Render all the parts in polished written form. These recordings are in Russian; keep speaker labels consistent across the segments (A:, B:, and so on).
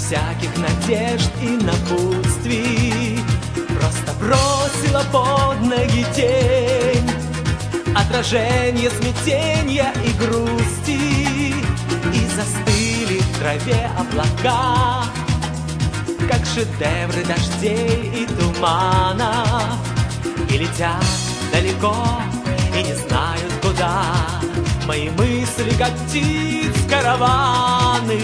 A: всяких надежд и напутствий, просто бросила под ноги тень, отражение смятения и грусти, и застыли в траве облака, как шедевры дождей и туманов, и летят далеко и не знают куда мои мысли, как птиц караваны.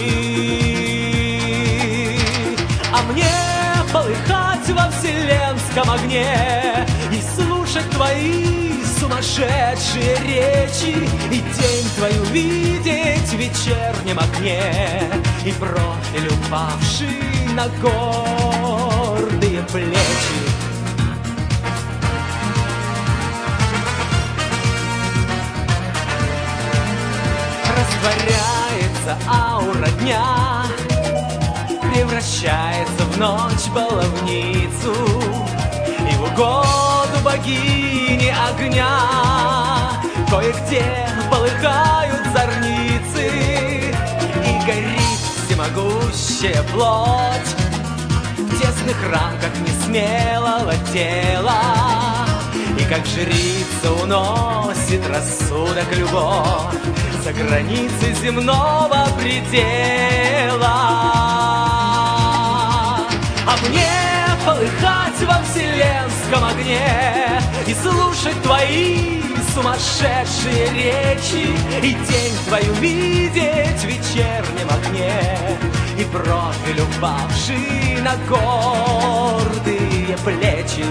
A: А мне полыхать во вселенском огне и слушать твои сумасшедшие речи, и тень твою видеть в вечернем окне, и профиль, упавший на гордые плечи. Растворяется аура дня, превращается в ночь баловницу, и в угоду богини огня кое-где полыхают зорницы, и горит всемогущая плоть в тесных рамках несмелого тела, и как жрица уносит рассудок любовь за границы земного предела. А мне полыхать во вселенском огне и слушать твои сумасшедшие речи, и тень твою видеть в вечернем окне, и профиль, упавший на гордые плечи.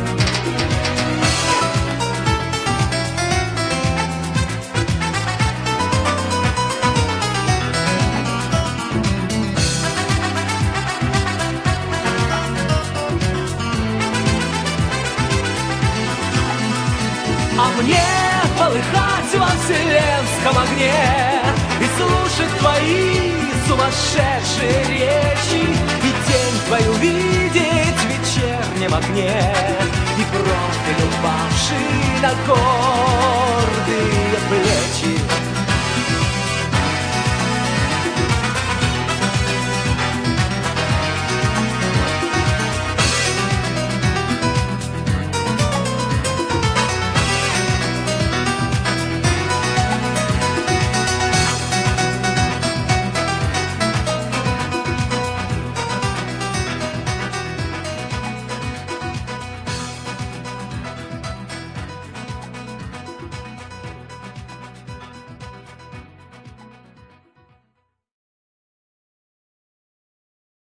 A: А мне полыхать во вселенском огне и слушать твои сумасшедшие речи, и тень твою видеть в вечернем окне, и профиль, упавший на год.